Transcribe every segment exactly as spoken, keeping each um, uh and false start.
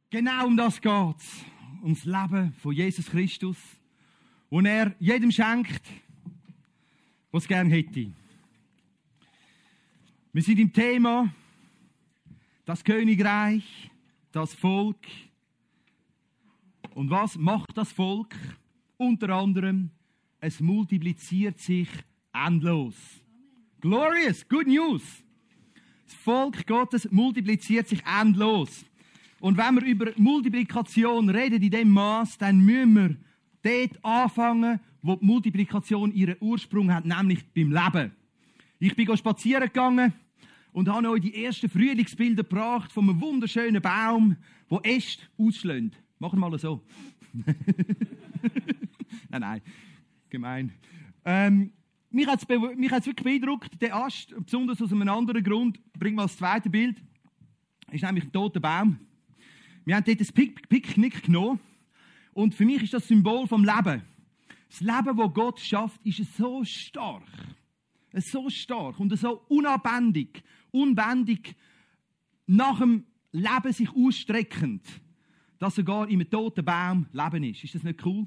Genau um das geht's. Ums Leben von Jesus Christus, das er jedem schenkt, was es gerne hätte. Wir sind im Thema das Königreich, das Volk. Und was macht das Volk? Unter anderem, es multipliziert sich endlos. Glorious, good news. Das Volk Gottes multipliziert sich endlos. Und wenn wir über Multiplikation reden in diesem Maß, dann müssen wir dort anfangen, wo die Multiplikation ihren Ursprung hat, nämlich beim Leben. Ich bin spazieren gegangen und habe euch die ersten Frühlingsbilder gebracht von einem wunderschönen Baum, der Äste ausschlägt. Machen wir mal so. nein, nein, gemein. Ähm, mich hat es be- mich hat's wirklich beeindruckt, der Ast, besonders aus einem anderen Grund. Bring mal das zweite Bild. Das ist nämlich ein toter Baum. Wir haben dort ein Pick- Picknick genommen. Und für mich ist das Symbol vom Leben. Das Leben, das Gott schafft, ist so stark. So stark und so unabändig, unbändig nach dem Leben sich ausstreckend, dass sogar in einem toten Baum Leben ist. Ist das nicht cool?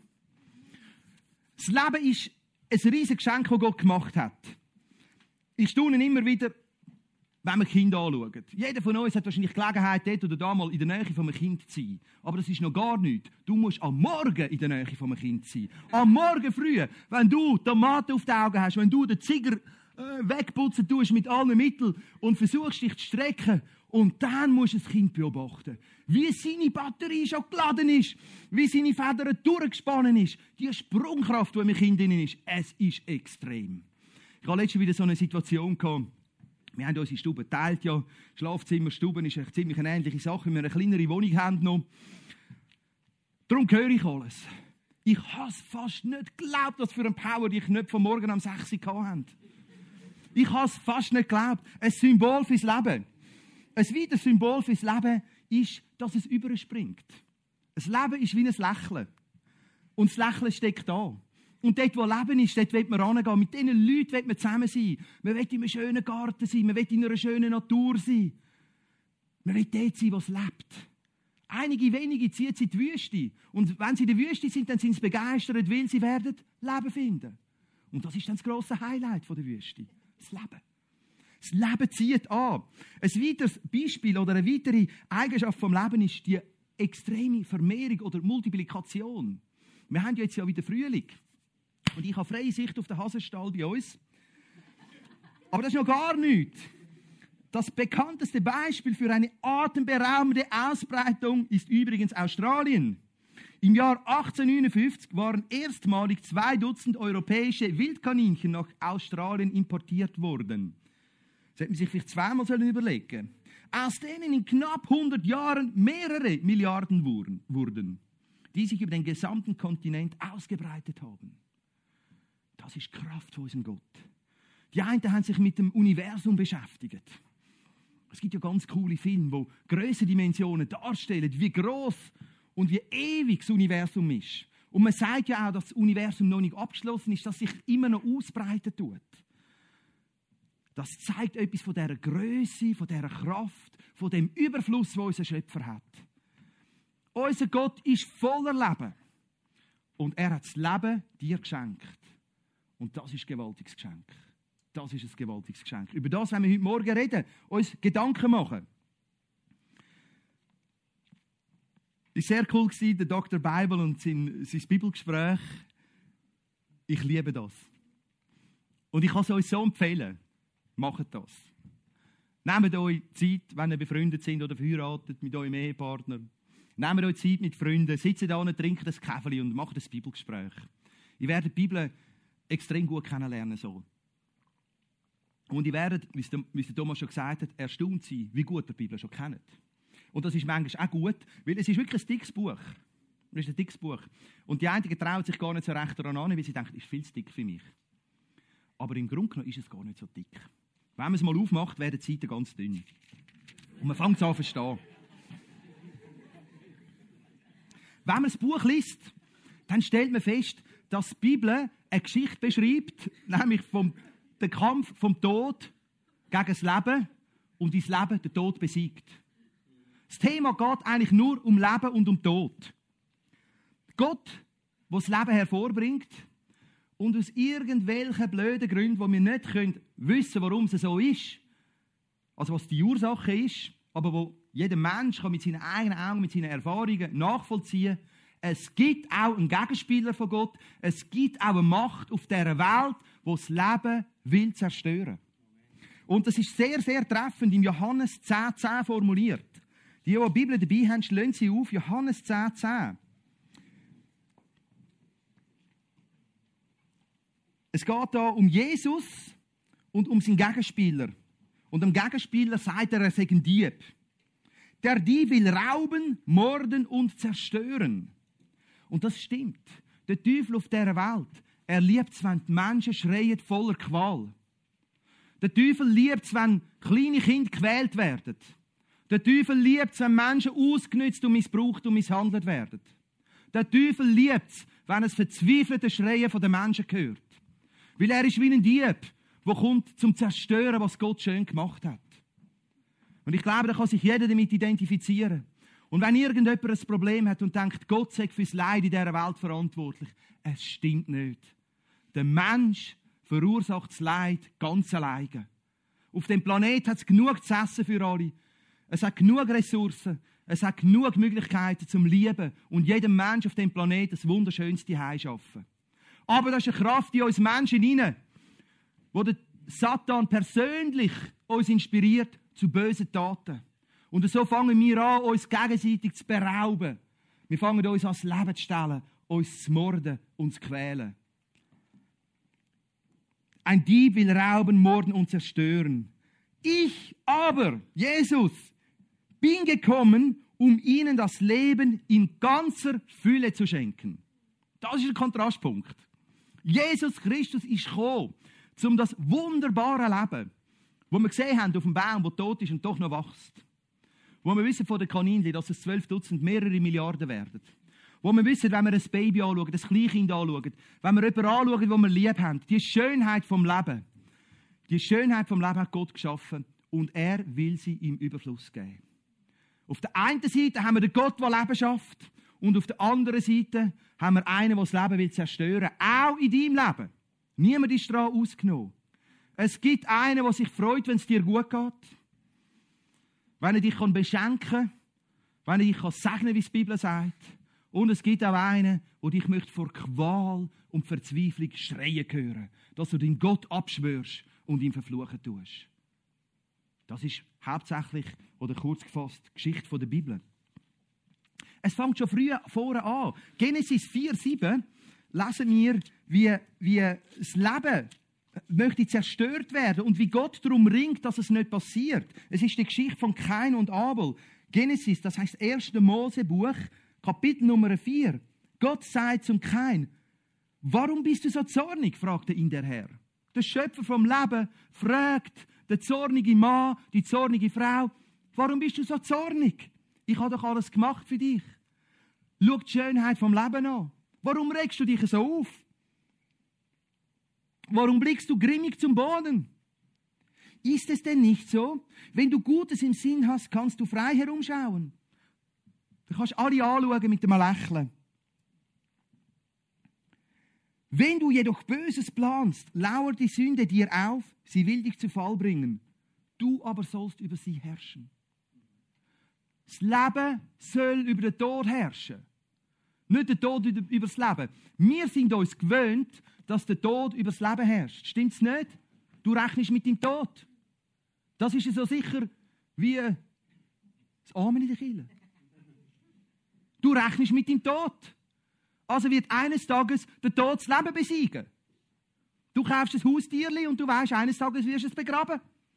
Das Leben ist ein riesiges Geschenk, das Gott gemacht hat. Ich staune immer wieder, wenn wir Kinder anschauen. Jeder von uns hat wahrscheinlich Gelegenheit, dort oder da mal in der Nähe von einem Kind zu sein. Aber das ist noch gar nichts. Du musst am Morgen in der Nähe von einem Kind sein. Am Morgen früh, wenn du Tomaten auf den Augen hast, wenn du den Ziger äh, wegputzen tust mit allen Mitteln und versuchst, dich zu strecken. Und dann musst du das Kind beobachten. Wie seine Batterie schon geladen ist. Wie seine Federn durchgespannt ist. Die Sprungkraft, die im Kind drin ist, es ist extrem. Ich hatte letztens wieder so eine Situation gehabt. Wir haben unsere Stube geteilt, ja. Schlafzimmer, Stuben ist eine ziemlich eine ähnliche Sache, wenn wir eine kleinere Wohnung haben noch. Darum höre ich alles. Ich habe es fast nicht geglaubt, was für ein Power die Knöpfe von morgen um sechs Uhr hatten. Ich habe es fast nicht geglaubt. Ein Symbol fürs Leben. Ein weiteres Symbol fürs Leben ist, dass es überspringt. Das Leben ist wie ein Lächeln. Und das Lächeln steckt da. Und dort, wo Leben ist, dort will man rangehen. Mit diesen Leuten will man zusammen sein. Man will in einem schönen Garten sein. Man will in einer schönen Natur sein. Man will dort sein, wo es lebt. Einige wenige ziehen sie in die Wüste. Und wenn sie in der Wüste sind, dann sind sie begeistert, weil sie werden Leben finden. Und das ist dann das grosse Highlight der Wüste. Das Leben. Das Leben zieht an. Ein weiteres Beispiel oder eine weitere Eigenschaft vom Leben ist die extreme Vermehrung oder Multiplikation. Wir haben ja jetzt ja wieder Frühling. Und ich habe freie Sicht auf den Hasenstall bei uns. Aber das ist noch gar nichts. Das bekannteste Beispiel für eine atemberaubende Ausbreitung ist übrigens Australien. Im Jahr achtzehnhundertneunundfünfzig waren erstmalig zwei Dutzend europäische Wildkaninchen nach Australien importiert worden. Das hätte man sich vielleicht zweimal überlegen sollen. Aus denen in knapp hundert Jahren mehrere Milliarden wurden, die sich über den gesamten Kontinent ausgebreitet haben. Das ist die Kraft von unserem Gott. Die einen haben sich mit dem Universum beschäftigt. Es gibt ja ganz coole Filme, die grössere Dimensionen darstellen, wie gross und wie ewig das Universum ist. Und man sagt ja auch, dass das Universum noch nicht abgeschlossen ist, dass sich immer noch ausbreiten tut. Das zeigt etwas von dieser Grösse, von dieser Kraft, von dem Überfluss, den unser Schöpfer hat. Unser Gott ist voller Leben. Und er hat das Leben dir geschenkt. Und das ist ein gewaltiges Geschenk. Das ist ein gewaltiges Geschenk. Über das wollen wir heute Morgen reden, uns Gedanken machen. Es war sehr cool, der Doktor Bible und sein, sein Bibelgespräch. Ich liebe das. Und ich kann es euch so empfehlen. Macht das. Nehmt euch Zeit, wenn ihr befreundet sind oder verheiratet mit eurem Ehepartner. Nehmt euch Zeit mit Freunden, sitzt da und trinkt ein Käferli und macht ein Bibelgespräch. Ihr werdet die Bibel extrem gut kennenlernen. So. Und ihr werdet, wie es Thomas schon gesagt hat, erstaunt sein, wie gut ihr die Bibel schon kennt. Und das ist manchmal auch gut, weil es ist wirklich ein dickes Buch. Es ist ein dickes Buch. Und die einigen trauen sich gar nicht so recht daran an, weil sie denken, es ist viel zu dick für mich. Aber im Grunde genommen ist es gar nicht so dick. Wenn man es mal aufmacht, werden die Seiten ganz dünn. Und man fängt es an zu verstehen. Wenn man das Buch liest, dann stellt man fest, dass die Bibel eine Geschichte beschreibt, nämlich vom den Kampf vom Tod gegen das Leben und das Leben den Tod besiegt. Das Thema geht eigentlich nur um Leben und um Tod. Gott, der das Leben hervorbringt und aus irgendwelchen blöden Gründen, wo wir nicht können wissen, warum es so ist, also was die Ursache ist, aber wo jeder Mensch kann mit seinen eigenen Augen, mit seinen Erfahrungen nachvollziehen kann, es gibt auch einen Gegenspieler von Gott, es gibt auch eine Macht auf dieser Welt, die das Leben will zerstören. Und das ist sehr, sehr treffend im Johannes zehn zehn formuliert. Die, die die Bibel dabei haben, schlagen sie auf, Johannes zehn zehn. Es geht hier um Jesus und um seinen Gegenspieler. Und dem Gegenspieler sagt er, er sei ein Dieb. Der Dieb will rauben, morden und zerstören. Und das stimmt. Der Teufel auf dieser Welt, er liebt es, wenn die Menschen schreien voller Qual. Der Teufel liebt es, wenn kleine Kinder quält werden. Der Teufel liebt es, wenn Menschen ausgenutzt und missbraucht und misshandelt werden. Der Teufel liebt es, wenn es verzweifelte Schreien der Menschen hört. Weil er ist wie ein Dieb, der kommt zum Zerstören, was Gott schön gemacht hat. Und ich glaube, da kann sich jeder damit identifizieren. Und wenn irgendjemand ein Problem hat und denkt, Gott sei fürs Leid in dieser Welt verantwortlich, es stimmt nicht. Der Mensch verursacht das Leid ganz alleine. Auf dem Planeten hat es genug zu essen für alle. Es hat genug Ressourcen. Es hat genug Möglichkeiten zum Lieben. Und jedem Mensch auf dem Planeten das wunderschönste Zuhause schaffen. Aber da ist eine Kraft in uns Menschen hinein, wo der Satan persönlich uns inspiriert zu bösen Taten. Und so fangen wir an, uns gegenseitig zu berauben. Wir fangen uns an, das Leben zu stellen, uns zu morden und zu quälen. Ein Dieb will rauben, morden und zerstören. Ich aber, Jesus, bin gekommen, um ihnen das Leben in ganzer Fülle zu schenken. Das ist ein Kontrastpunkt. Jesus Christus ist gekommen, um das wunderbare Leben, das wir gesehen haben auf dem Baum, der tot ist und doch noch wächst. Wo wir wissen von den Kaninchen, dass es zwölf Dutzend mehrere Milliarden werden. Wo wir wissen, wenn wir ein Baby anschauen, ein Kleinkind anschauen, wenn wir jemanden anschauen, den wir lieb haben, die Schönheit vom Leben, die Schönheit vom Leben hat Gott geschaffen und er will sie im Überfluss geben. Auf der einen Seite haben wir den Gott, der Leben schafft und auf der anderen Seite haben wir einen, der das Leben will zerstören. Auch in deinem Leben. Niemand ist daran ausgenommen. Es gibt einen, der sich freut, wenn es dir gut geht. Wenn er dich beschenken kann. Wenn er dich segnen kann, wie es die Bibel sagt. Und es gibt auch einen, der dich vor Qual und Verzweiflung schreien hören. Dass du den Gott abschwörst und ihn verfluchen tust. Das ist hauptsächlich, oder kurz gefasst, die Geschichte der Bibel. Es fängt schon früh vorne an. Genesis vier sieben lesen wir, wie, wie das Leben möchte zerstört werden und wie Gott darum ringt, dass es nicht passiert. Es ist die Geschichte von Kain und Abel. Genesis, das heißt erste Mosebuch, Kapitel Nummer vier. Gott sagt zum Kain, warum bist du so zornig, fragte ihn der Herr. Der Schöpfer vom Leben fragt der zornige Mann, die zornige Frau, warum bist du so zornig? Ich habe doch alles gemacht für dich. Schau die Schönheit vom Leben an. Warum regst du dich so auf? Warum blickst du grimmig zum Boden? Ist es denn nicht so? Wenn du Gutes im Sinn hast, kannst du frei herumschauen. Du kannst alle anschauen mit einem Lächeln. Wenn du jedoch Böses planst, lauert die Sünde dir auf, sie will dich zu Fall bringen. Du aber sollst über sie herrschen. Das Leben soll über den Tod herrschen. Nicht der Tod über das Leben. Wir sind uns gewöhnt, dass der Tod über das Leben herrscht. Stimmt's nicht? Du rechnest mit dem Tod. Das ist ja so sicher wie das Amen in der Kirche. Du rechnest mit dem Tod. Also wird eines Tages der Tod das Leben besiegen. Du kaufst ein Haustierli und du weißt, eines Tages wirst du es begraben.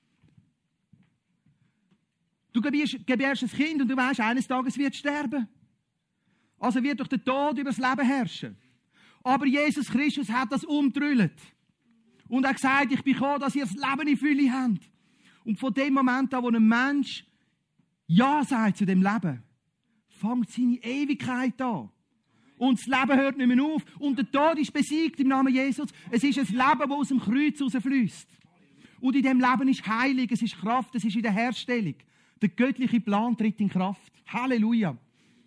Du gebärst ein Kind und du weißt, eines Tages wird es sterben. Also wird doch der Tod über das Leben herrschen. Aber Jesus Christus hat das umgetrüllt. Und er hat gesagt, ich bin gekommen, dass ihr das Leben in Fülle habt. Und von dem Moment an, wo ein Mensch Ja sagt zu dem Leben, fängt seine Ewigkeit an. Und das Leben hört nicht mehr auf. Und der Tod ist besiegt im Namen Jesus. Es ist ein Leben, das aus dem Kreuz rausfließt. Und in dem Leben ist Heilig, es ist Kraft, es ist in der Herstellung. Der göttliche Plan tritt in Kraft. Halleluja.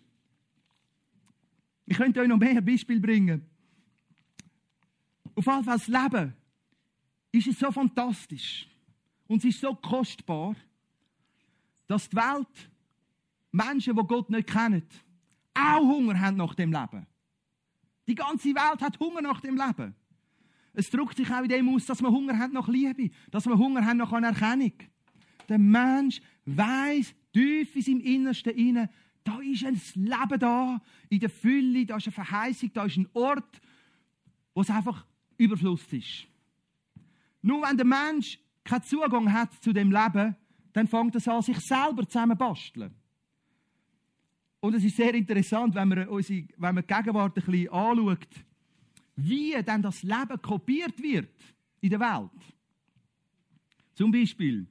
Ich könnte euch noch mehr Beispiele bringen. Auf jeden Fall das Leben ist es so fantastisch und es ist so kostbar, dass die Welt, Menschen, die Gott nicht kennen, auch Hunger haben nach dem Leben. Die ganze Welt hat Hunger nach dem Leben. Es drückt sich auch in dem aus, dass wir Hunger haben nach Liebe, dass wir Hunger haben nach Anerkennung. Der Mensch weiss tief in seinem Innersten inne, da ist ein Leben da, in der Fülle, da ist eine Verheißung, da ist ein Ort, wo es einfach Überfluss ist. Nur wenn der Mensch keinen Zugang hat zu dem Leben, dann fängt er an, sich selber zusammenzubasteln. Und es ist sehr interessant, wenn man, unsere, wenn man die Gegenwart ein bisschen anschaut, wie dann das Leben kopiert wird in der Welt. Zum Beispiel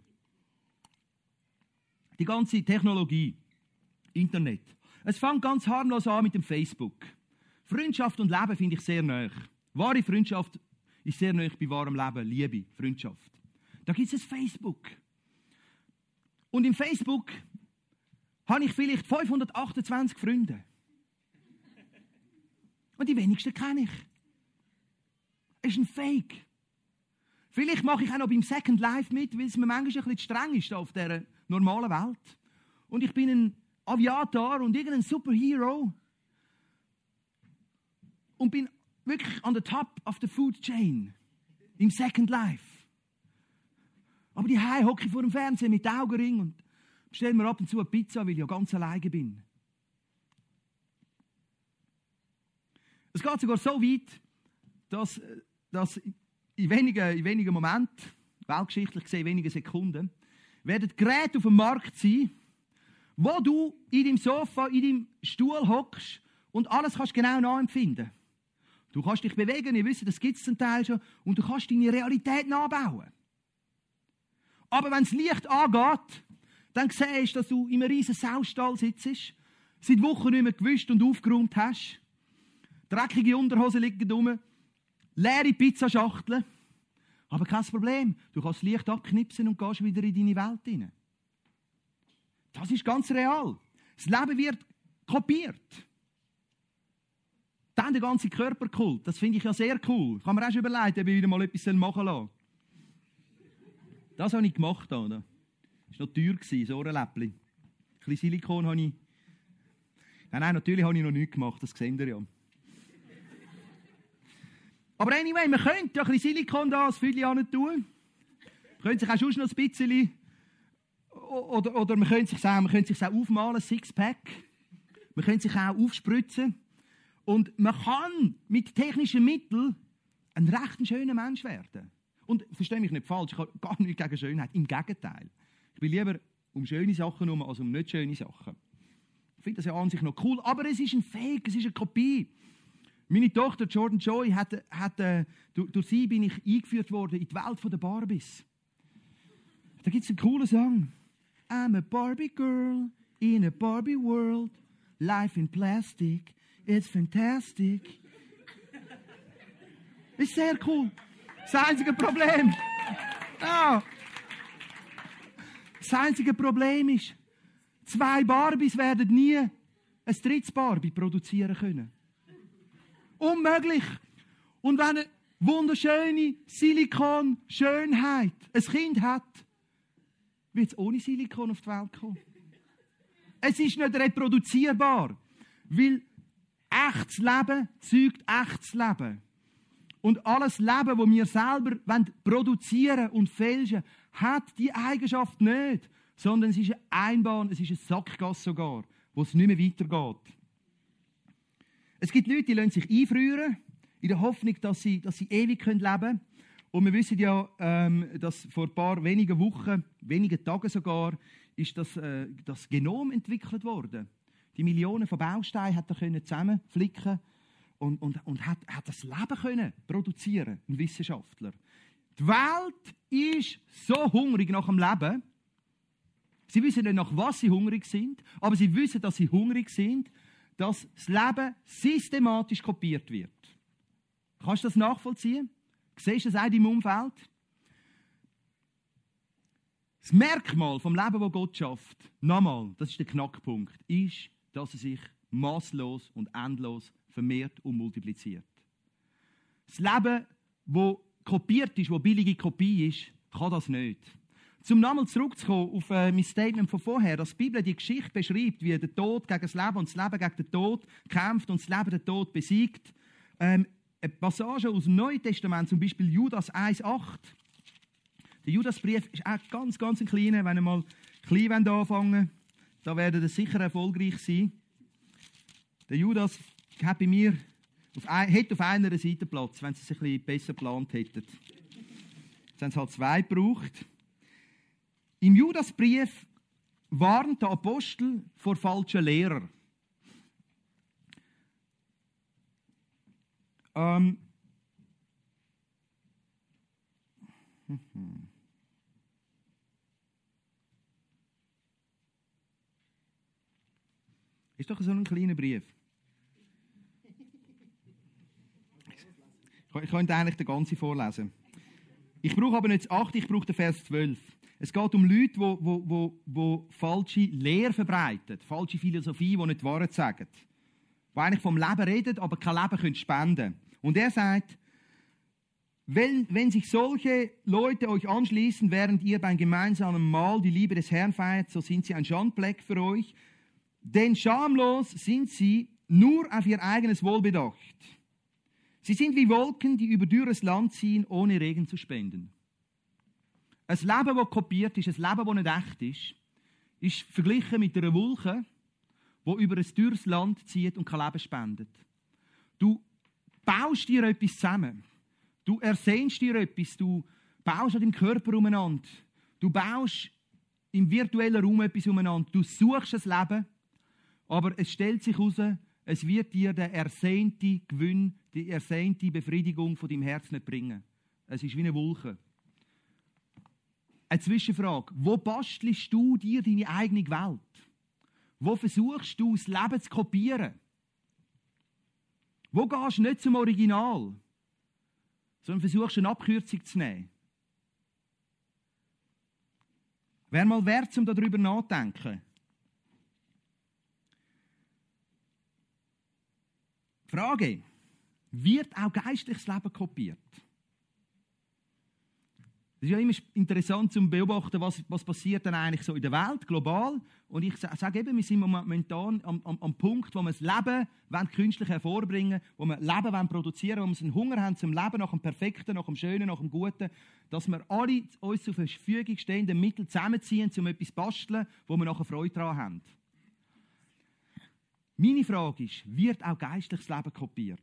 die ganze Technologie, Internet. Es fängt ganz harmlos an mit dem Facebook. Freundschaft und Leben finde ich sehr nahe. Wahre Freundschaft ist sehr nahe bei wahrem Leben. Liebe, Freundschaft. Da gibt es ein Facebook. Und im Facebook habe ich vielleicht fünfhundertachtundzwanzig Freunde. Und die wenigsten kenne ich. Es ist ein Fake. Vielleicht mache ich auch noch beim Second Life mit, weil es mir manchmal ein bisschen streng ist auf dieser normalen Welt. Und ich bin ein Aviator und irgendein Superhero. Und bin wirklich an der Top of the Food Chain. Im Second Life. Aber die Hause hocke ich vor dem Fernsehen mit Augenring und bestelle mir ab und zu eine Pizza, weil ich ja ganz alleine bin. Es geht sogar so weit, dass, dass in wenigen, in wenigen Momenten, weltgeschichtlich gesehen in wenigen Sekunden, werden Geräte auf dem Markt sein, wo du in deinem Sofa, in deinem Stuhl hockst und alles kannst genau nachempfinden. Du kannst dich bewegen, ihr wisst, das gibt es zum Teil schon, und du kannst deine Realität nachbauen. Aber wenn das Licht angeht, dann siehst du, dass du in einem riesen Saustall sitzt, seit Wochen nicht mehr gewischt und aufgeräumt hast, dreckige Unterhosen liegen rum, leere Pizzaschachteln. Aber kein Problem, du kannst das Licht abknipsen und gehst wieder in deine Welt hinein. Das ist ganz real. Das Leben wird kopiert. Dann der ganze Körperkult, das finde ich ja sehr cool. Kann man auch schon überlegen, ob ich wieder mal etwas machen lassen. Das habe ich gemacht. Da. Das war noch teuer, das Ohrenläppchen. Ein bisschen Silikon habe ich... Nein, nein, natürlich habe ich noch nichts gemacht, das seht ihr ja. Aber anyway, man könnte ja ein bisschen Silikon da als Fülle hin tun. Man könnte sich auch schon noch ein bisschen... Oder, oder man könnte sich auch, man könnte sich auch aufmalen, ein Sixpack. Man könnte sich auch aufspritzen. Und man kann mit technischen Mitteln ein recht schöner Mensch werden. Und verstehe mich nicht falsch, ich habe gar nichts gegen Schönheit. Im Gegenteil. Ich bin lieber um schöne Sachen herum als um nicht schöne Sachen. Ich finde das ja an sich noch cool, aber es ist ein Fake, es ist eine Kopie. Meine Tochter Jordan Joy, hat, hat, äh, durch, durch sie bin ich eingeführt worden in die Welt der Barbies. Da gibt es einen coolen Song. I'm a Barbie girl in a Barbie world. Life in plastic, it's fantastic. Ist sehr cool. Das einzige Problem. Ja. Das einzige Problem ist, zwei Barbies werden nie ein drittes Barbie produzieren können. Unmöglich. Und wenn eine wunderschöne Silikon-Schönheit ein Kind hat, wird es ohne Silikon auf die Welt kommen. Es ist nicht reproduzierbar, weil echtes Leben zeugt echtes Leben. Und alles Leben, das wir selber produzieren und fälschen, hat die Eigenschaft nicht, sondern es ist eine Einbahn, es ist eine Sackgasse sogar, wo es nicht mehr weitergeht. Es gibt Leute, die lassen sich einfrieren, in der Hoffnung, dass sie, dass sie ewig leben können. Und wir wissen ja, ähm, dass vor ein paar wenigen Wochen, wenigen Tagen sogar, ist das, äh, das Genom entwickelt worden. Die Millionen von Bausteinen hat er können zusammenflicken und, und, und hat, hat das Leben können produzieren, ein Wissenschaftler. Die Welt ist so hungrig nach dem Leben. Sie wissen nicht, nach was sie hungrig sind, aber sie wissen, dass sie hungrig sind, dass das Leben systematisch kopiert wird. Kannst du das nachvollziehen? Siehst du das auch in deinem Umfeld? Das Merkmal vom Leben, das Gott schafft, nochmal, das ist der Knackpunkt, ist, dass er sich maßlos und endlos vermehrt und multipliziert. Das Leben, das kopiert ist, das billige Kopie ist, kann das nicht. Um nochmal zurückzukommen auf äh, mein Statement von vorher, dass die Bibel die Geschichte beschreibt, wie der Tod gegen das Leben und das Leben gegen den Tod kämpft und das Leben den Tod besiegt. Ähm, eine Passage aus dem Neuen Testament, zum Beispiel Judas eins acht. Der Judasbrief ist auch ganz, ganz ein kleiner. Wenn ihr mal klein anfangen wollt, da werdet ihr sicher erfolgreich sein. Der Judas hat bei mir auf ein, hätte auf einer Seite Platz, wenn sie es ein bisschen besser geplant hätten. Jetzt haben sie halt zwei gebraucht. Im Judasbrief warnt der Apostel vor falschen Lehrern. Ähm. Ist doch so ein kleiner Brief. Ich könnte eigentlich den ganzen vorlesen. Ich brauche aber nicht das acht, ich brauche den Vers zwölf. Es geht um Leute, die, die, die, die falsche Lehre verbreiten, falsche Philosophie, die nicht die Wahrheit sagen. Die eigentlich vom Leben reden, aber kein Leben spenden können. Und er sagt, wenn, wenn sich solche Leute euch anschließen, während ihr beim gemeinsamen Mahl die Liebe des Herrn feiert, so sind sie ein Schandfleck für euch. Denn schamlos sind sie nur auf ihr eigenes Wohl bedacht. Sie sind wie Wolken, die über dürres Land ziehen, ohne Regen zu spenden. Ein Leben, das kopiert ist, ein Leben, das nicht echt ist, ist verglichen mit einer Wolke, die über ein dürres Land zieht und kein Leben spendet. Du baust dir etwas zusammen. Du ersehnst dir etwas. Du baust an deinem Körper umeinander. Du baust im virtuellen Raum etwas umeinander. Du suchst ein Leben, aber es stellt sich heraus, es wird dir der ersehnte Gewinn, die ersehnte Befriedigung von deinem Herz nicht bringen. Es ist wie eine Wolke. Eine Zwischenfrage. Wo bastelst du dir deine eigene Welt? Wo versuchst du, das Leben zu kopieren? Wo gehst du nicht zum Original, sondern versuchst eine Abkürzung zu nehmen? Wäre mal wert, um darüber nachzudenken. Frage. Wird auch geistliches Leben kopiert? Es ist ja immer interessant zu beobachten, was, was passiert dann eigentlich so in der Welt, global. Und ich sage eben, wir sind momentan am, am, am Punkt, wo wir das Leben wollen, künstlich hervorbringen, wo wir Leben wollen produzieren, wo wir einen Hunger haben zum Leben, nach dem Perfekten, nach dem Schönen, nach dem Guten, dass wir alle uns zur Verfügung stehenden Mittel zusammenziehen, um etwas zu basteln, wo wir nachher Freude daran haben. Meine Frage ist, wird auch geistliches Leben kopiert?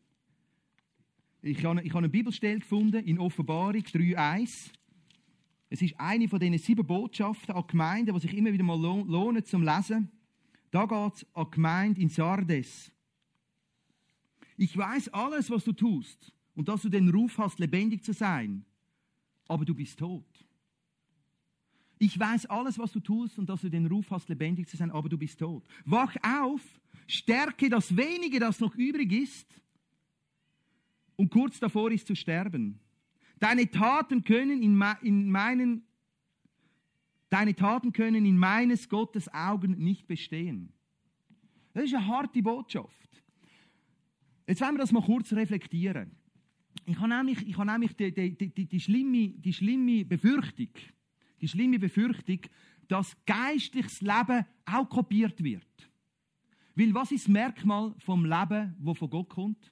Ich habe, ich habe eine Bibelstelle gefunden in Offenbarung drei eins. Es ist eine von diesen sieben Botschaften an Gemeinden, die sich immer wieder mal lohnen zum Lesen. Da geht es an die Gemeinde in Sardes. Ich weiß alles, was du tust und dass du den Ruf hast, lebendig zu sein, aber du bist tot. Ich weiß alles, was du tust und dass du den Ruf hast, lebendig zu sein, aber du bist tot. Wach auf, stärke das Wenige, das noch übrig ist, und kurz davor ist zu sterben. Deine Taten können in, in meinen, deine Taten können in meines Gottes Augen nicht bestehen. Das ist eine harte Botschaft. Jetzt wollen wir das mal kurz reflektieren. Ich habe nämlich, ich habe nämlich die, die, die, die, schlimme, die schlimme Befürchtung, die schlimme Befürchtung, dass geistliches Leben auch kopiert wird. Weil was ist das Merkmal vom Leben, das von Gott kommt?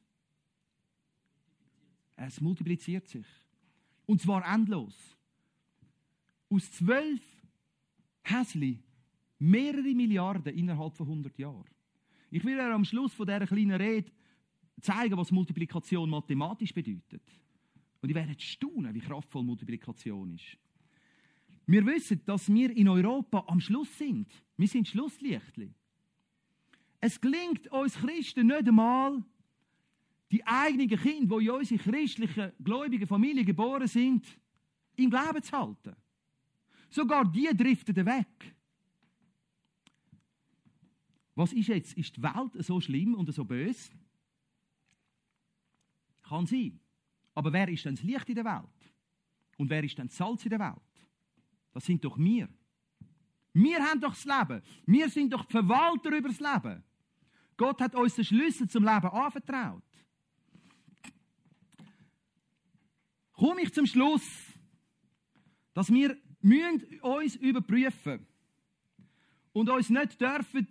Es multipliziert sich. Und zwar endlos. Aus zwölf Häsli mehrere Milliarden innerhalb von hundert Jahren. Ich will euch am Schluss von dieser kleinen Rede zeigen, was Multiplikation mathematisch bedeutet. Und ihr werdet staunen, wie kraftvoll Multiplikation ist. Wir wissen, dass wir in Europa am Schluss sind. Wir sind Schlusslichtli. Es gelingt uns Christen nicht einmal, die eigenen Kinder, die in unsere christlichen, gläubigen Familien geboren sind, im Glauben zu halten. Sogar die driften weg. Was ist jetzt? Ist die Welt so schlimm und so böse? Kann sein. Aber wer ist denn das Licht in der Welt? Und wer ist denn das Salz in der Welt? Das sind doch wir. Wir haben doch das Leben. Wir sind doch die Verwalter über das Leben. Gott hat uns den Schlüssel zum Leben anvertraut. Komme ich zum Schluss, dass wir müssen uns überprüfen und uns nicht dürfen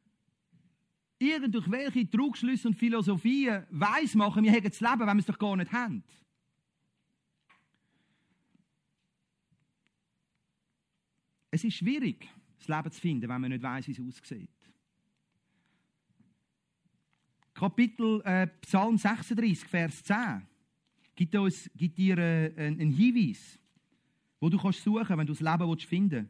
durch welche Trugschlüsse und Philosophien weiss machen, wir hätten das Leben, wenn wir es doch gar nicht haben. Es ist schwierig, das Leben zu finden, wenn man nicht weiss, wie es aussieht. Kapitel äh, Psalm sechsunddreißig, Vers zehn gibt, uns, gibt dir äh, einen Hinweis, wo du kannst suchen, wenn du das Leben willst finden.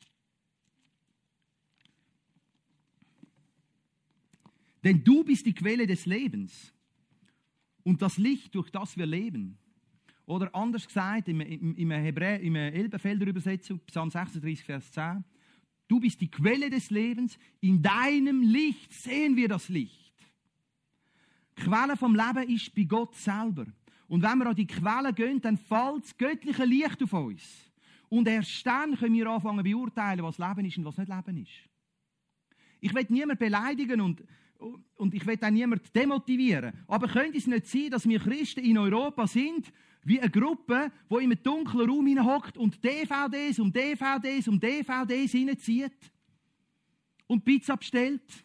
Denn du bist die Quelle des Lebens und das Licht, durch das wir leben. Oder anders gesagt, im, im, im Hebräer, im Elberfelder Übersetzung, Psalm sechsunddreißig, Vers zehn, du bist die Quelle des Lebens, in deinem Licht sehen wir das Licht. Die Quelle vom Leben ist bei Gott selber. Und wenn wir an die Quelle gehen, dann fällt das göttliche Licht auf uns. Und erst dann können wir anfangen zu beurteilen, was Leben ist und was nicht Leben ist. Ich will niemanden beleidigen und, und ich will auch niemanden demotivieren. Aber könnte es nicht sein, dass wir Christen in Europa sind, wie eine Gruppe, die in einem dunklen Raum hineinhockt und D V Ds um D V Ds um D V Ds hineinzieht und Pizza bestellt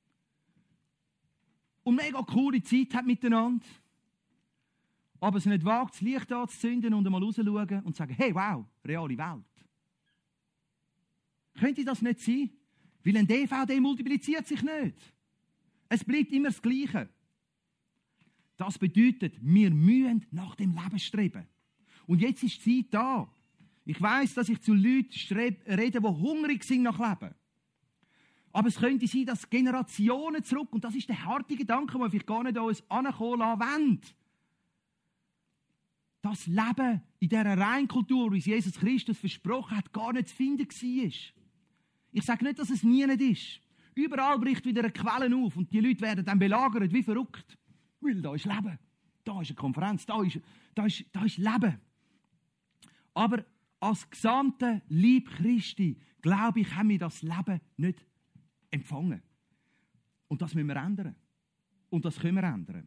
und mega coole Zeit hat miteinander, aber es nicht wagt, das Licht anzuzünden und einmal rauszuschauen und zu sagen, hey, wow, reale Welt. Könnte das nicht sein? Weil ein D V D multipliziert sich nicht. Es bleibt immer das Gleiche. Das bedeutet, wir müssen nach dem Leben streben. Und jetzt ist die Zeit da. Ich weiss, dass ich zu Leuten rede, die hungrig sind nach Leben. Aber es könnte sein, dass Generationen zurück, und das ist der harte Gedanke, den wir gar nicht an uns herankommen lassen wollen, das Leben in dieser Reinkultur, wie es Jesus Christus versprochen hat, gar nicht zu finden war. Ich sage nicht, dass es nie nicht ist. Überall bricht wieder eine Quelle auf und die Leute werden dann belagert wie verrückt. Weil da ist Leben, da ist eine Konferenz, da ist, da ist, da ist Leben. Aber als gesamte Lieb Christi, glaube ich, haben wir das Leben nicht empfangen. Und das müssen wir ändern. Und das können wir ändern.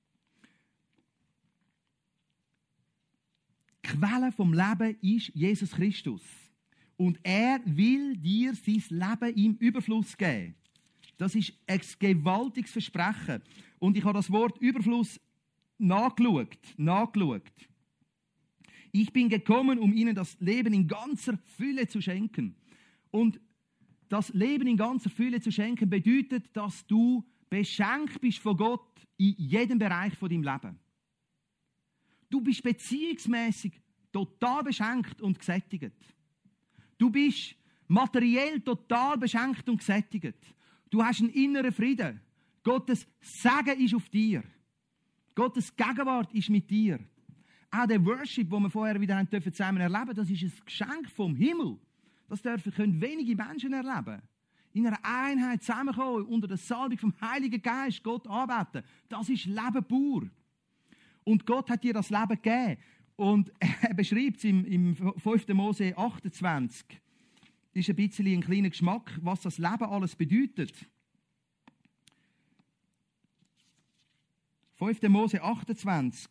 Die Quelle vom Leben ist Jesus Christus. Und er will dir sein Leben im Überfluss geben. Das ist ein gewaltiges Versprechen. Und ich habe das Wort Überfluss nachgeschaut. nachgeschaut. Ich bin gekommen, um ihnen das Leben in ganzer Fülle zu schenken. Und das Leben in ganzer Fülle zu schenken bedeutet, dass du beschenkt bist von Gott in jedem Bereich von deinem Leben. Du bist beziehungsmässig total beschenkt und gesättigt. Du bist materiell total beschenkt und gesättigt. Du hast einen inneren Frieden. Gottes Segen ist auf dir. Gottes Gegenwart ist mit dir. Auch der Worship, den wir vorher wieder zusammen erleben durften, das ist ein Geschenk vom Himmel. Das dürfen, können wenige Menschen erleben. In einer Einheit zusammenkommen, unter der Salbung vom Heiligen Geist Gott anbeten. Das ist Leben pur. Und Gott hat dir das Leben gegeben. Und er beschreibt es im, im fünften Mose achtundzwanzig. Das ist ein bisschen ein kleiner Geschmack, was das Leben alles bedeutet. fünften Mose achtundzwanzig.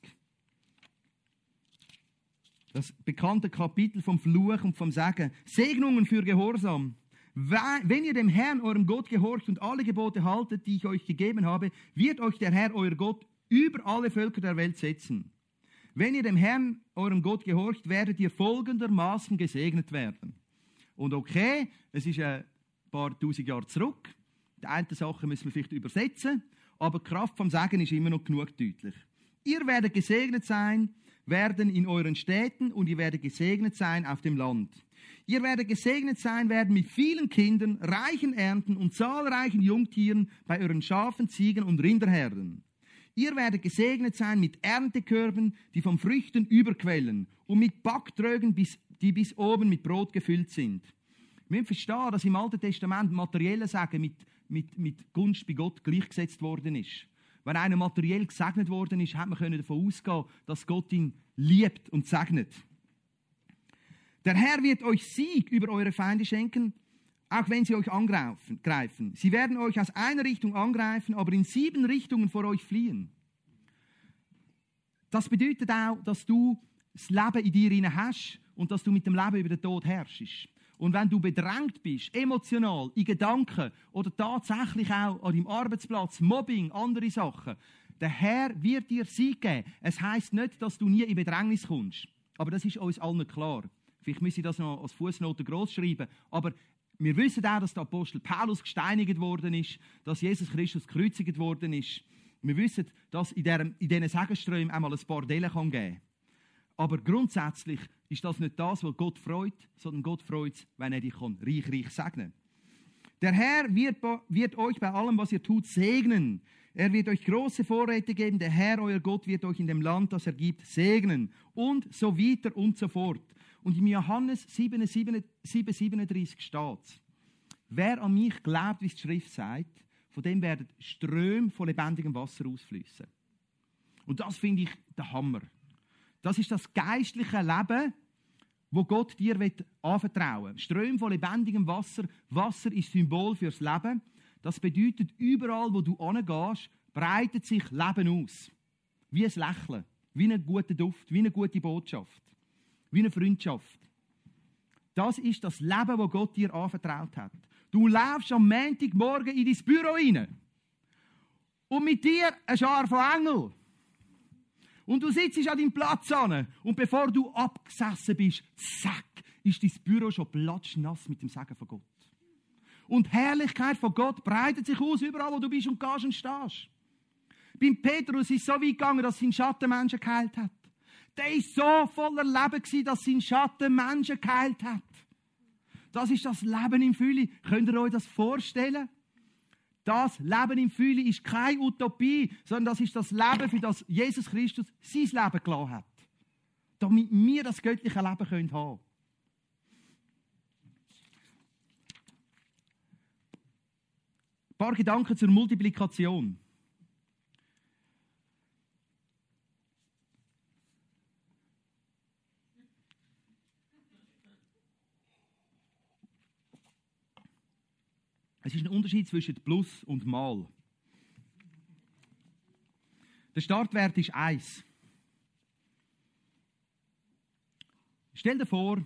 Das bekannte Kapitel vom Fluch und vom Segen. Segnungen für Gehorsam. Wenn ihr dem Herrn, eurem Gott, gehorcht und alle Gebote haltet, die ich euch gegeben habe, wird euch der Herr, euer Gott, über alle Völker der Welt setzen. Wenn ihr dem Herrn, eurem Gott, gehorcht, werdet ihr folgendermaßen gesegnet werden. Und okay, es ist ein paar tausend Jahre zurück. Die eine Sache müssen wir vielleicht übersetzen, aber die Kraft vom Segen ist immer noch genug deutlich. Ihr werdet gesegnet sein, werden in euren Städten und ihr werdet gesegnet sein auf dem Land. Ihr werdet gesegnet sein werden mit vielen Kindern, reichen Ernten und zahlreichen Jungtieren bei euren Schafen, Ziegen und Rinderherden. Ihr werdet gesegnet sein mit Erntekörben, die von Früchten überquellen und mit Backtrögen, die bis oben mit Brot gefüllt sind. Wir müssen verstehen, dass im Alten Testament materielle Segen mit, mit, mit Gunst bei Gott gleichgesetzt worden ist. Wenn einer materiell gesegnet worden ist, hat man davon ausgehen, dass Gott ihn liebt und segnet. Der Herr wird euch Sieg über eure Feinde schenken, auch wenn sie euch angreifen. Greifen. Sie werden euch aus einer Richtung angreifen, aber in sieben Richtungen vor euch fliehen. Das bedeutet auch, dass du das Leben in dir hinein hast und dass du mit dem Leben über den Tod herrschst. Und wenn du bedrängt bist, emotional, in Gedanken oder tatsächlich auch an deinem Arbeitsplatz, Mobbing, andere Sachen, der Herr wird dir Sieg geben. Es heisst nicht, dass du nie in Bedrängnis kommst. Aber das ist uns allen klar. Vielleicht müssen wir das noch als Fußnote gross schreiben. Aber wir wissen auch, dass der Apostel Paulus gesteinigt worden ist, dass Jesus Christus gekreuzigt worden ist. Wir wissen, dass in, der, in diesen Segenströmen einmal ein paar Dellen geben kann. Aber grundsätzlich ist das nicht das, was Gott freut, sondern Gott freut es, wenn er dich reich, reich segnen kann. Der Herr wird, wird euch bei allem, was ihr tut, segnen. Er wird euch große Vorräte geben. Der Herr, euer Gott, wird euch in dem Land, das er gibt, segnen. Und so weiter und so fort. Und in Johannes sieben, siebenunddreißig steht: Wer an mich glaubt, wie es die Schrift sagt, von dem werden Ströme von lebendigem Wasser ausfließen. Und das finde ich der Hammer. Das ist das geistliche Leben, wo Gott dir anvertrauen will. Ströme von lebendigem Wasser. Wasser ist Symbol fürs Leben. Das bedeutet, überall, wo du hingehst, breitet sich Leben aus. Wie ein Lächeln, wie ein guter Duft, wie eine gute Botschaft, wie eine Freundschaft. Das ist das Leben, das Gott dir anvertraut hat. Du läufst am Montagmorgen in dein Büro rein und mit dir eine Schar von Engeln. Und du sitzt an deinem Platz an und bevor du abgesessen bist, zack, ist dein Büro schon platschnass mit dem Segen von Gott. Und die Herrlichkeit von Gott breitet sich aus, überall wo du bist und gehst und stehst. Beim Petrus ist es so weit gegangen, dass sein Schatten Menschen geheilt hat. Der war so voller Leben gewesen, dass sein Schatten Menschen geheilt hat. Das ist das Leben im Fülle. Könnt ihr euch das vorstellen? Das Leben im Fülle ist keine Utopie, sondern das ist das Leben, für das Jesus Christus sein Leben gelassen hat. Damit wir das göttliche Leben haben können. Ein paar Gedanken zur Multiplikation. Es ist ein Unterschied zwischen Plus und Mal. Der Startwert ist eins. Stell dir vor,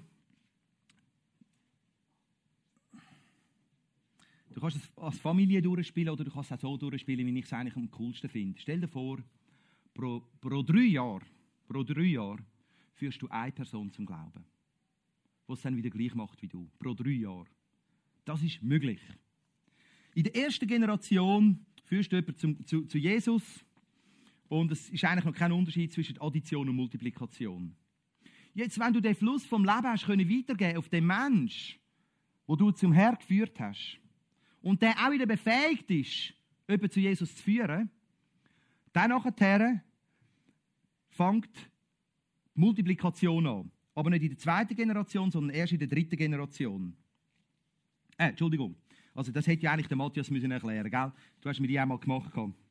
du kannst es als Familie durchspielen oder du kannst es auch so durchspielen, wie ich es eigentlich am coolsten finde. Stell dir vor, pro, pro drei Jahr, pro drei Jahr führst du eine Person zum Glauben, die es dann wieder gleich macht wie du. Pro drei Jahre. Das ist möglich. In der ersten Generation führst du jemanden zum, zu, zu Jesus und es ist eigentlich noch kein Unterschied zwischen Addition und Multiplikation. Jetzt, wenn du den Fluss vom Leben hast können weitergeben auf den Mensch, wo du zum Herrn geführt hast und der auch wieder befähigt ist, jemanden zu Jesus zu führen, dann nachher fängt die Multiplikation an. Aber nicht in der zweiten Generation, sondern erst in der dritten Generation. Äh, Entschuldigung. Also das hätte ja eigentlich der Matthias müssen erklären, gell? Du hast mir die einmal gemacht.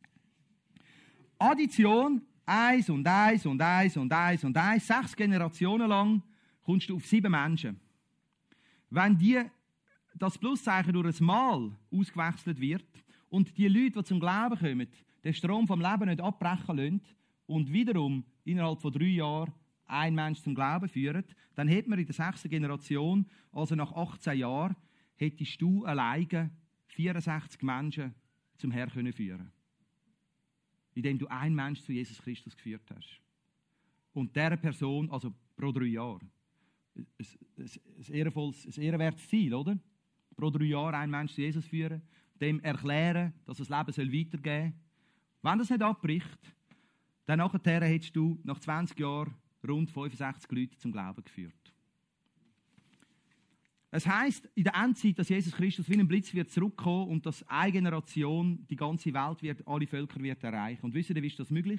Addition, eins und eins und eins und eins und eins, sechs Generationen lang kommst du auf sieben Menschen. Wenn die, das Pluszeichen durch ein Mal ausgewechselt wird und die Leute, die zum Glauben kommen, den Strom vom Leben nicht abbrechen lassen und wiederum innerhalb von drei Jahren ein Mensch zum Glauben führen, dann hat man in der sechsten Generation, also nach achtzehn Jahren, hättest du alleine vierundsechzig Menschen zum Herrn können führen, indem du einen Menschen zu Jesus Christus geführt hast. Und dieser Person, also pro drei Jahre, ein, ein, ein, ehrenvolles, ein ehrenwertes Ziel, oder? Pro drei Jahre einen Menschen zu Jesus führen, dem erklären, dass das Leben soll weitergehen soll. Wenn das nicht abbricht, dann nachher hättest du nach zwanzig Jahren rund fünfundsechzig Leute zum Glauben geführt. Es heisst in der Endzeit, dass Jesus Christus wie ein Blitz wird zurückkommen und dass eine Generation die ganze Welt wird, alle Völker wird erreichen. Und wisst ihr, wie ist das möglich?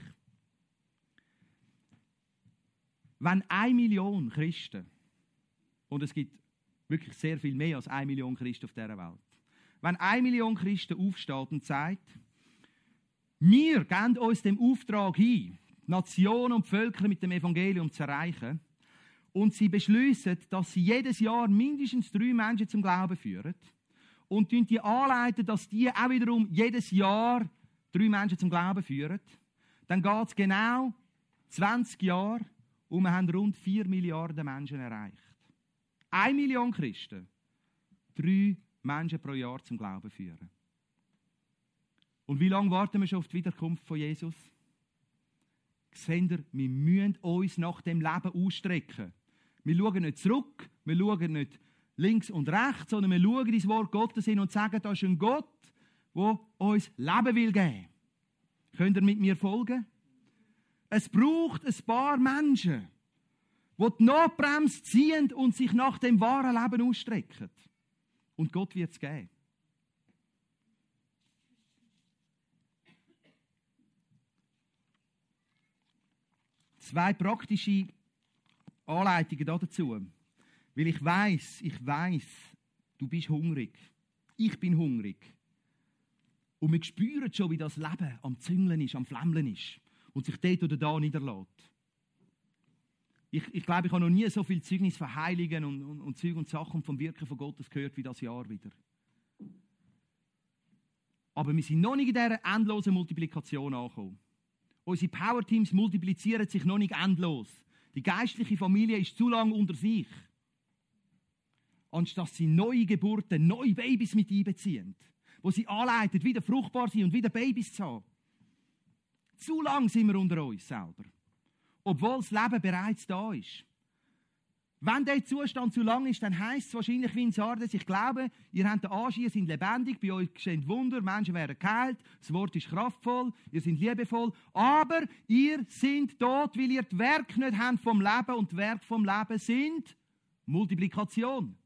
Wenn eine Million Christen, und es gibt wirklich sehr viel mehr als eine Million Christen auf dieser Welt, wenn eine Million Christen aufsteht und sagt, wir geben uns dem Auftrag hin, Nationen und Völker mit dem Evangelium zu erreichen, Und sie beschließen, dass sie jedes Jahr mindestens drei Menschen zum Glauben führen. Und die anleiten, dass die auch wiederum jedes Jahr drei Menschen zum Glauben führen. Dann geht es genau zwanzig Jahre und wir haben rund vier Milliarden Menschen erreicht. Eine Million Christen, drei Menschen pro Jahr zum Glauben führen. Und wie lange warten wir schon auf die Wiederkunft von Jesus? Seht ihr, wir müssen uns nach dem Leben ausstrecken. Wir schauen nicht zurück, wir schauen nicht links und rechts, sondern wir schauen ins Wort Gottes hin und sagen, da ist ein Gott, der uns Leben will geben. Könnt ihr mit mir folgen? Es braucht ein paar Menschen, die die Notbremse ziehen und sich nach dem wahren Leben ausstrecken. Und Gott wird es geben. Zwei praktische Anleitungen dazu. Weil ich weiss, ich weiss, du bist hungrig. Ich bin hungrig. Und wir spüren schon, wie das Leben am Züngeln ist, am Flämmeln ist. Und sich dort oder da niederlässt. Ich, ich glaube, ich habe noch nie so viel Zeugnis von Heiligen und, und, und Zeug und Sachen vom Wirken von Gottes gehört wie das Jahr wieder. Aber wir sind noch nicht in dieser endlosen Multiplikation angekommen. Unsere Power-Teams multiplizieren sich noch nicht endlos. Die geistliche Familie ist zu lange unter sich. Anstatt sie neue Geburten, neue Babys mit einbeziehen, wo sie anleiten, wieder fruchtbar sind und wieder Babys zu haben. Zu lange sind wir unter uns selber. Obwohl das Leben bereits da ist. Wenn der Zustand zu lang ist, dann heisst es wahrscheinlich wie in Sardes, ich glaube, ihr habt den Anschein, ihr seid lebendig, bei euch geschehen Wunder, Menschen werden geheilt, das Wort ist kraftvoll, ihr seid liebevoll, aber ihr seid tot, weil ihr das Werk nicht habt vom Leben und das Werk vom Leben sind Multiplikation.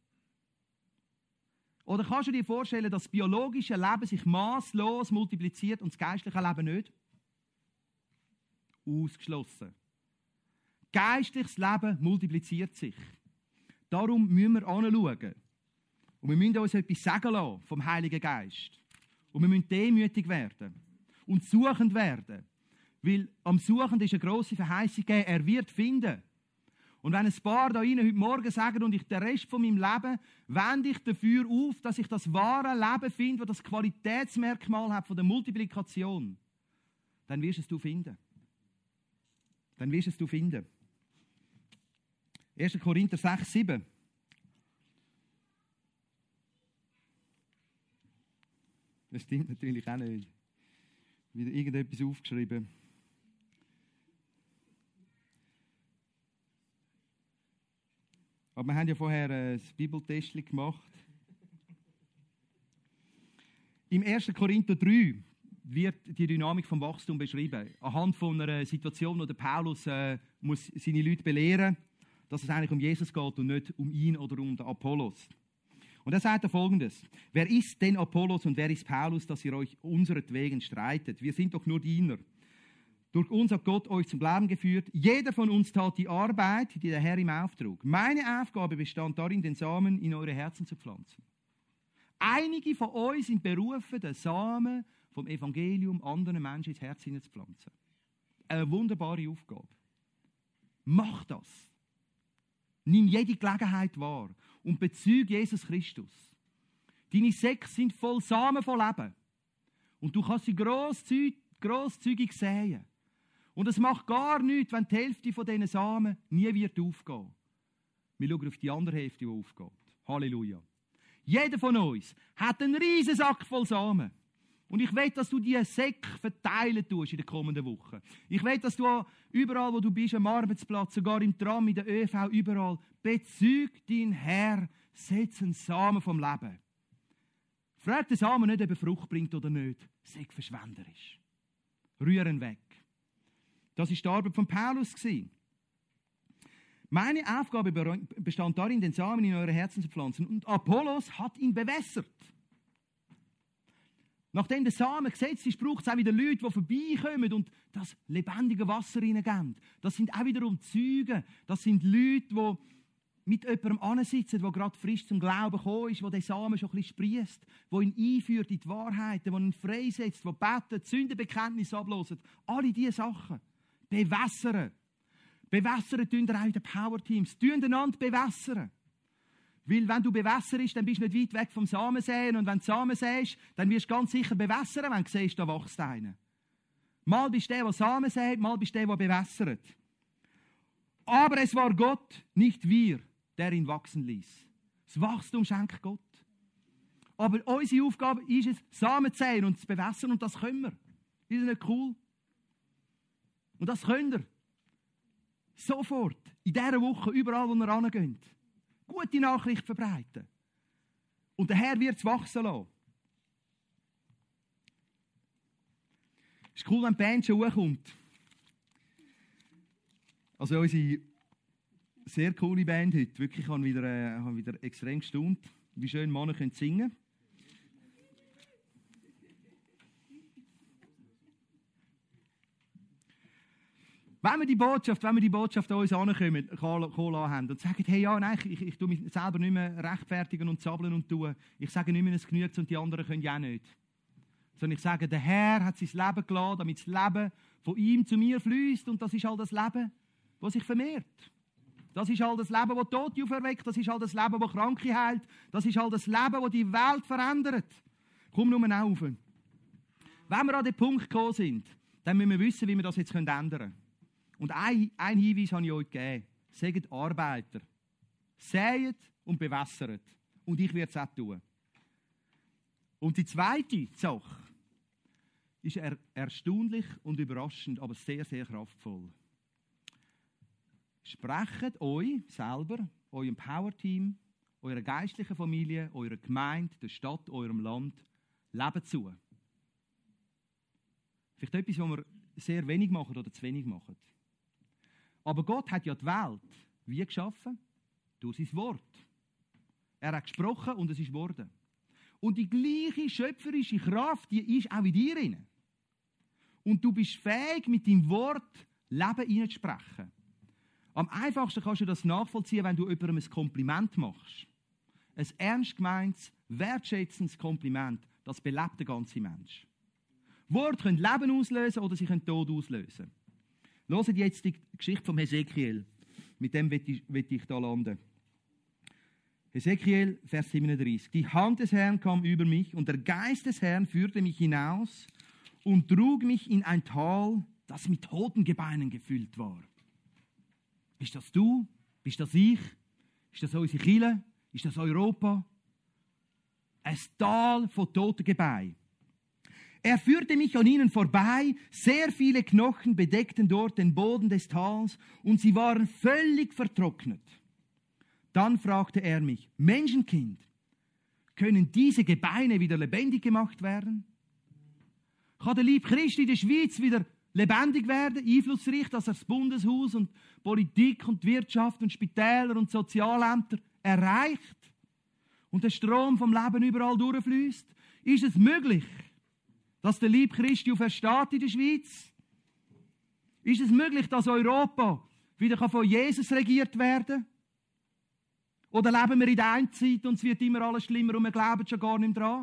Oder kannst du dir vorstellen, dass das biologische Leben sich maßlos multipliziert und das geistliche Leben nicht? Ausgeschlossen. Geistliches Leben multipliziert sich. Darum müssen wir anschauen. Und wir müssen uns etwas sagen lassen vom Heiligen Geist. Und wir müssen demütig werden. Und suchend werden. Weil am Suchen ist eine grosse Verheißung gegeben, er wird finden. Und wenn ein paar da rein heute Morgen sagen, und ich den Rest von meinem Leben wende ich dafür auf, dass ich das wahre Leben finde, das das Qualitätsmerkmal hat von der Multiplikation, dann wirst es du finden. Dann wirst es du finden. erster Korinther sechs, sieben. Das stimmt natürlich auch nicht. Wieder irgendetwas aufgeschrieben. Aber wir haben ja vorher ein Bibeltest gemacht. Im erster Korinther drei wird die Dynamik vom Wachstum beschrieben. Anhand von einer Situation, wo der Paulus äh, muss seine Leute belehren muss, dass es eigentlich um Jesus geht und nicht um ihn oder um den Apollos. Und er sagt da Folgendes: Wer ist denn Apollos und wer ist Paulus, dass ihr euch unseretwegen streitet? Wir sind doch nur Diener. Durch uns hat Gott euch zum Glauben geführt. Jeder von uns tat die Arbeit, die der Herr ihm auftrug. Meine Aufgabe bestand darin, den Samen in eure Herzen zu pflanzen. Einige von euch sind berufen, den Samen vom Evangelium anderen Menschen ins Herz hineinzupflanzen. Eine wunderbare Aufgabe. Mach das. Nimm jede Gelegenheit wahr und bezeuge Jesus Christus. Deine Säcke sind voll Samen von Leben. Und du kannst sie grosszügig, grosszügig säen. Und es macht gar nichts, wenn die Hälfte von diesen Samen nie wird aufgehen. Wir schauen auf die andere Hälfte, die aufgeht. Halleluja. Jeder von uns hat einen riesen Sack voll Samen. Und ich will, dass du diese Säcke verteilen tust in den kommenden Wochen. Ich will, dass du überall, wo du bist, am Arbeitsplatz, sogar im Tram, in der ÖV, überall, bezeug dein Herr, setz einen Samen vom Leben. Frag den Samen nicht, ob er Frucht bringt oder nicht. Sag verschwenderisch. Rühren weg. Das war die Arbeit von Paulus. Meine Aufgabe bestand darin, den Samen in eure Herzen zu pflanzen. Und Apollos hat ihn bewässert. Nachdem der Samen gesetzt ist, braucht es auch wieder Leute, die vorbeikommen und das lebendige Wasser reingeben. Das sind auch wiederum Zeugen. Das sind Leute, die mit jemandem ansitzen, der gerade frisch zum Glauben gekommen ist, der den Samen schon ein bisschen sprießt, der ihn einführt in die Wahrheiten, der ihn freisetzt, der betet, Sündenbekenntnis ablöst. Alle diese Sachen. Bewässern. Bewässern tun ihr auch in den Power-Teams. Tun einander bewässern. Weil wenn du bewässerst, dann bist du nicht weit weg vom Samensäen. Und wenn du Samen säst, dann wirst du ganz sicher bewässern, wenn du siehst, da wächst einer. Mal bist du der, der Samen sät, mal bist du der, der bewässert. Aber es war Gott, nicht wir, der ihn wachsen ließ. Das Wachstum schenkt Gott. Aber unsere Aufgabe ist es, Samen zu säen und zu bewässern. Und das können wir. Ist das nicht cool? Und das könnt ihr. Sofort, in dieser Woche, überall, wo ihr hingeht. Gute Nachricht verbreiten. Und der Herr wird es wachsen lassen. Es ist cool, wenn die Band schon hochkommt. Also unsere sehr coole Band heute. Wirklich, ich habe wieder, äh, habe wieder extrem gestaunt, wie schön Männer können singen. Wenn wir die Botschaft, wenn wir die Botschaft an uns herankommen, haben und sagen, hey, ja, nein, ich, ich tue mich selber nicht mehr rechtfertigen und zappeln und tun. Ich sage nicht mehr, es genügt und die anderen können ja auch nicht. Sondern ich sage, der Herr hat sein Leben gelassen, damit das Leben von ihm zu mir fließt. Und das ist all das Leben, das sich vermehrt. Das ist all das Leben, das Tote auferweckt. Das ist all das Leben, das Kranke heilt. Das ist all das Leben, das die Welt verändert. Komm nur auf. Wenn wir an den Punkt gekommen sind, dann müssen wir wissen, wie wir das jetzt ändern können. Und ein, ein Hinweis habe ich euch gegeben. Sagt Arbeiter. Säet und bewässert. Und ich werde es auch tun. Und die zweite Sache ist er, erstaunlich und überraschend, aber sehr, sehr kraftvoll. Sprecht euch selber, eurem Power-Team, eurer geistlichen Familie, eurer Gemeinde, der Stadt, eurem Land Leben zu. Vielleicht etwas, was wir sehr wenig machen oder zu wenig machen. Aber Gott hat ja die Welt wie geschaffen? Durch sein Wort. Er hat gesprochen und es ist geworden. Und die gleiche schöpferische Kraft, die ist auch in dir drin. Und du bist fähig, mit deinem Wort Leben hineinzusprechen. Am einfachsten kannst du das nachvollziehen, wenn du jemandem ein Kompliment machst. Ein ernst gemeintes, wertschätzendes Kompliment, das belebt den ganzen Mensch. Worte können Leben auslösen oder sie können Tod auslösen. Hört jetzt die Geschichte von Hesekiel. Mit dem will ich, will ich da landen. Hesekiel, Vers siebenunddreißig. Die Hand des Herrn kam über mich und der Geist des Herrn führte mich hinaus und trug mich in ein Tal, das mit Totengebeinen gefüllt war. Bist das du? Bist das ich? Ist das unsere Kirche? Ist das Europa? Ein Tal von Totengebeinen. Er führte mich an ihnen vorbei, sehr viele Knochen bedeckten dort den Boden des Tals und sie waren völlig vertrocknet. Dann fragte er mich, Menschenkind, können diese Gebeine wieder lebendig gemacht werden? Kann der liebe Christ in der Schweiz wieder lebendig werden, einflussreich, dass er das Bundeshaus und Politik und Wirtschaft und Spitäler und Sozialämter erreicht und der Strom vom Leben überall durchfließt? Ist es möglich, dass der liebe Christ versteht in der Schweiz? Ist es möglich, dass Europa wieder von Jesus regiert werden kann? Oder leben wir in der Endzeit und es wird immer alles schlimmer und wir glauben schon gar nicht mehr dran?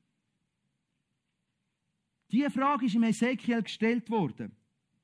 Diese Frage ist im Hesekiel gestellt worden.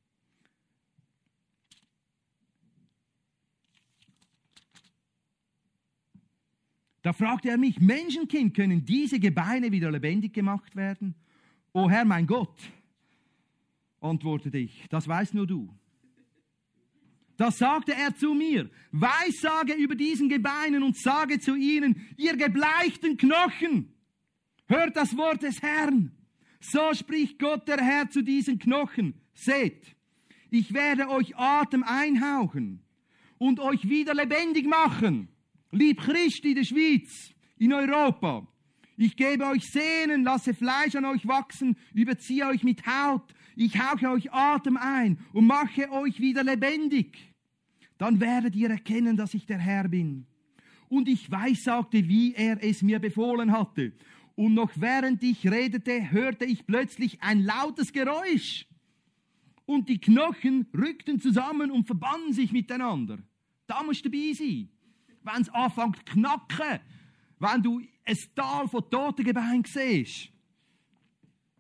Da fragte er mich, Menschenkind, können diese Gebeine wieder lebendig gemacht werden? O Herr, mein Gott, antwortete ich, das weißt nur du. Da sagte er zu mir, Weissage über diesen Gebeinen und sage zu ihnen, ihr gebleichten Knochen, hört das Wort des Herrn. So spricht Gott der Herr zu diesen Knochen. Seht, ich werde euch Atem einhauchen und euch wieder lebendig machen. Lieb Christi der Schweiz, in Europa. Ich gebe euch Sehnen, lasse Fleisch an euch wachsen, überziehe euch mit Haut. Ich hauche euch Atem ein und mache euch wieder lebendig. Dann werdet ihr erkennen, dass ich der Herr bin. Und ich weissagte, wie er es mir befohlen hatte. Und noch während ich redete, hörte ich plötzlich ein lautes Geräusch. Und die Knochen rückten zusammen und verbanden sich miteinander. Da musst du dabei sein. Wenn es anfängt zu knacken, wenn du ein Tal von Totengebeinen siehst.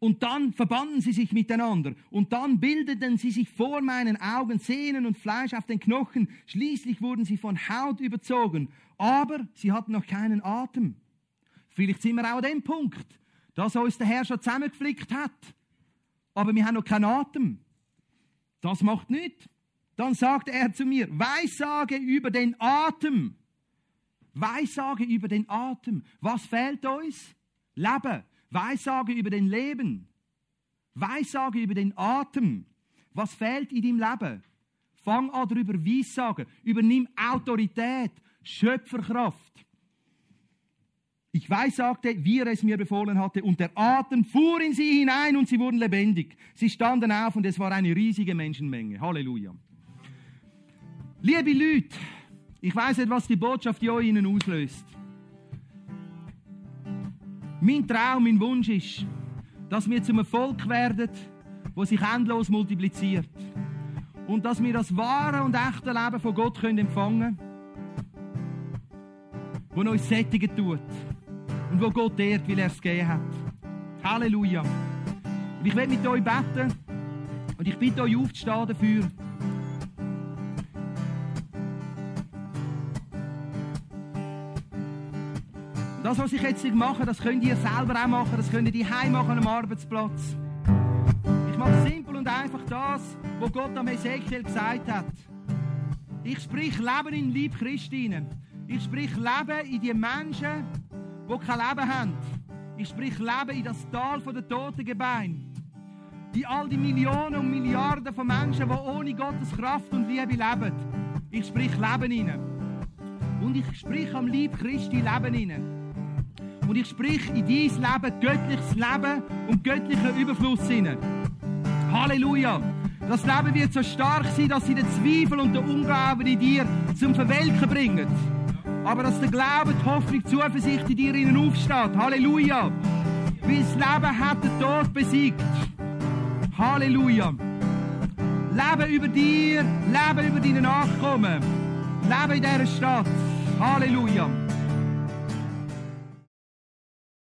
Und dann verbanden sie sich miteinander. Und dann bildeten sie sich vor meinen Augen Sehnen und Fleisch auf den Knochen. Schließlich wurden sie von Haut überzogen. Aber sie hatten noch keinen Atem. Vielleicht sind wir auch an dem Punkt, dass uns der Herr schon zusammengeflickt hat. Aber wir haben noch keinen Atem. Das macht nichts. Dann sagte er zu mir, Weissage über den Atem. Weissage über den Atem. Was fehlt uns? Leben. Weissage über den Leben. Weissage über den Atem. Was fehlt in deinem Leben? Fang an darüber Weissagen. Übernimm Autorität, Schöpferkraft. Ich weissagte, wie er es mir befohlen hatte, und der Atem fuhr in sie hinein und sie wurden lebendig. Sie standen auf und es war eine riesige Menschenmenge. Halleluja. Liebe Leute, ich weiss nicht, was die Botschaft in euch ihnen auslöst. Mein Traum, mein Wunsch ist, dass wir zum Volk werden, das sich endlos multipliziert. Und dass wir das wahre und echte Leben von Gott können empfangen können, das uns sättigen tut. Und wo Gott ehrt, weil er es gegeben hat. Halleluja. Und ich werde mit euch beten und ich bitte euch aufzustehen dafür. Das, was ich jetzt mache, das könnt ihr selber auch machen, das könnt ihr daheim machen am Arbeitsplatz. Ich mache simpel und einfach das, was Gott am Ezekiel gesagt hat. Ich sprich Leben in Lieb Christi hinein. Ich sprich Leben in die Menschen, die kein Leben haben. Ich sprich Leben in das Tal der toten Gebeine. In all die Millionen und Milliarden von Menschen, die ohne Gottes Kraft und Liebe leben. Ich sprich Leben hinein. Und ich sprich am Lieb Christi Leben hinein. Und ich sprich in dein Leben göttliches Leben und göttlichen Überfluss hinein. Halleluja! Das Leben wird so stark sein, dass sie den Zweifel und den Unglauben in dir zum Verwelken bringen. Aber dass der Glaube, die Hoffnung, die Zuversicht in dir innen aufsteht. Halleluja! Weil das Leben hat den Tod besiegt. Halleluja! Leben über dir, Leben über deine Nachkommen. Leben in dieser Stadt. Halleluja!